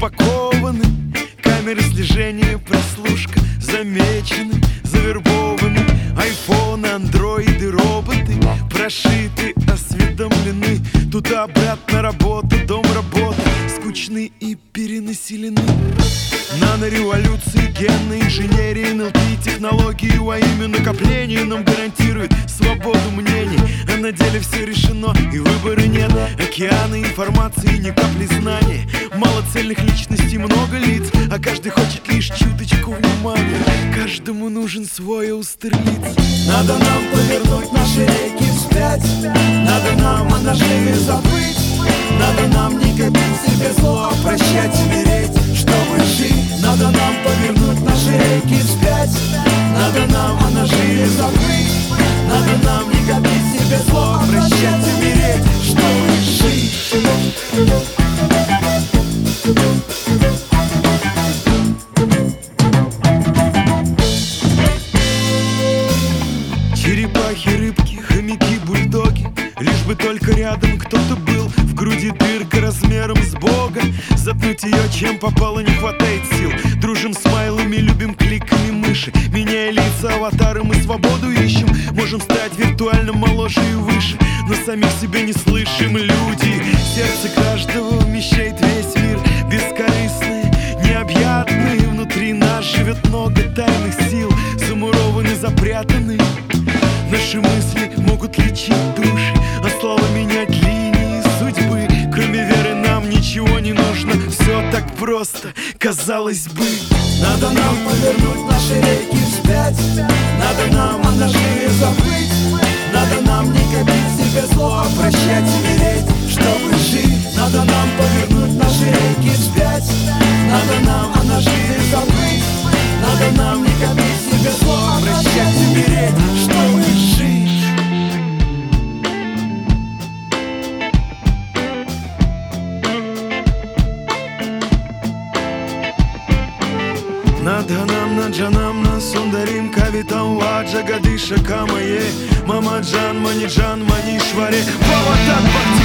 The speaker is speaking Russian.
упакованы. Камеры слежения, прослушка, замечены, завербованы. Айфоны, андроиды, роботы прошиты, осведомлены. Туда-обратно работа, дом, работа, скучны и перенаселены. Нанореволюции, генной инженерии, НЛП, технологии во имя накопления нам гарантируют свободу мнений. А на деле все решено и выбора нет. Океаны информации, ни капли знания. Мало цельных личностей, много лиц, а каждый хочет лишь чуточку внимания. Каждому нужен свой Аустерлиц. Надо нам повернуть наши реки вспять. Надо нам о наживе забыть. Надо нам не копить себе зло, а прощать и мереть, чтобы жить. Надо нам повернуть наши реки вспять. Надо нам о наживе забыть. Надо нам не копить себе зло, а прощать и мереть, чтобы жить. Черепахи, рыбки, хомяки, бульдоги, лишь бы только рядом кто-то был. В груди дырка размером с Бога. Заткнуть ее чем попало не хватает сил. Дружим смайлами, любим кликами мыши. Меняя лица, аватары, мы свободу ищем. Можем стать виртуально моложе и выше, но самих себя не слышим. Люди, сердце каждого вмещает весь мир. Бескорыстные, необъятные. Внутри нас живет много тайных сил. Замурованы, запрятаны. Наши мысли могут лечить души, а слова менять линии судьбы. Кроме веры нам ничего не нужно. Все так просто, казалось бы. Надо нам повернуть наши реки вспять. Надо нам о наживе забыть. Надо нам не копить себе зло, а прощать и мереть, чтобы жить. Надо нам повернуть наши реки вспять. Надо нам о наживе забыть. Надо нам не копить себе зло, а прощать и мереть, чтобы жить. Надханам, наджанам, насундарим, кавитам, ваджа, гадиша, камае, мамаджан, маниджан, манишваре, паватан,